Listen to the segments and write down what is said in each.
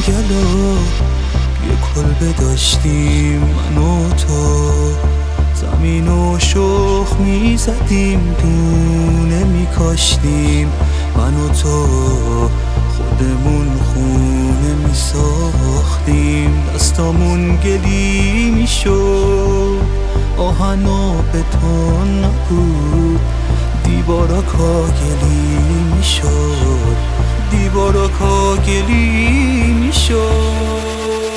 جنگل و یه کلبه داشتیم من و تو، زمین و شخ میزدیم دونه میکاشتیم من و تو، خودمون خونه میساختیم، دستامون گلی میشد، آهن و بتون نبود، دیوارا کاگلی میشد، دیوارا کاگلی میشد.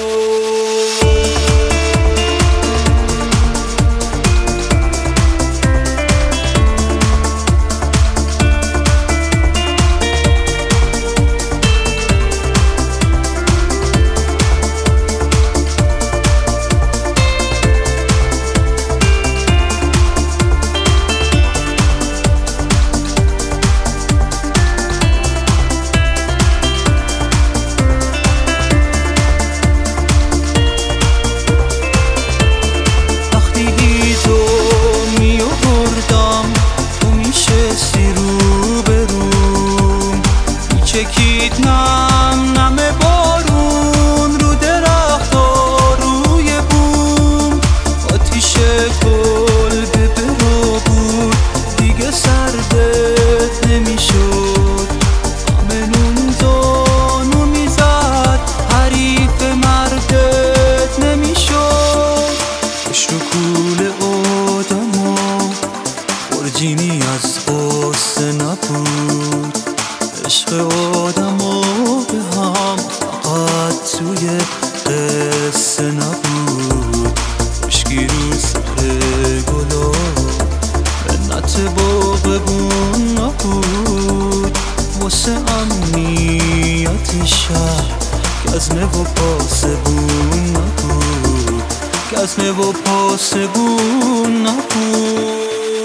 چکید نم نم بارون رو درخت ها روی بوم، آتیش کلبه برا بود دیگه سردت نمیشد، همه نون زانو میزد حریف مردت نمیشد. پشت و کول آدم ها خورجینی از قصه نبود، عشق آدم ها به هم فقط توی قصه نبود، مشکی رو سر گلا منت باغبون نبود، واسه امنیت شهر گزمه و پاسبون نبود، گزمه و پاسبون نبود.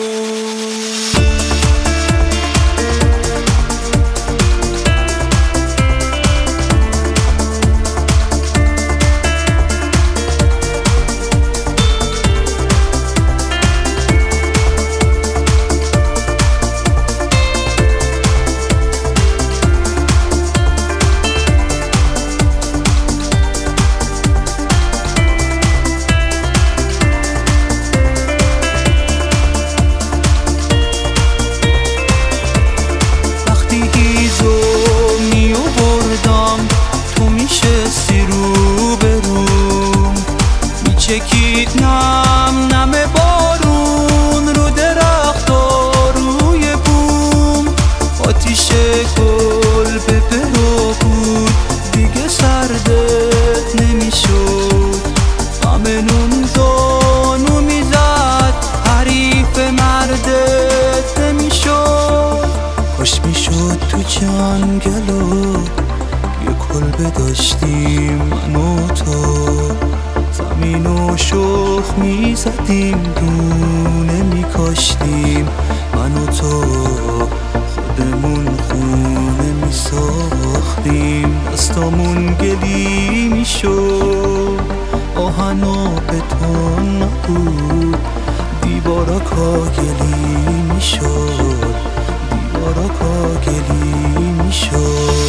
چکید نم نم بارون رو درخت ها روی بوم، آتیش کلبه برا بود دیگه سردت نمیشد، همه نون زانو میزد حریف مردت نمیشد. کاش میشد تو جنگل و یه کلبه داشتیم من و تو، زمین و شخ میزدیم دونه میکاشتیم من و تو، خودمون خونه میساختیم، دستامون گلی میشد، آهن و بتون نبود، دیوارا کاگلی میشد، دیوارا کاگلی میشد.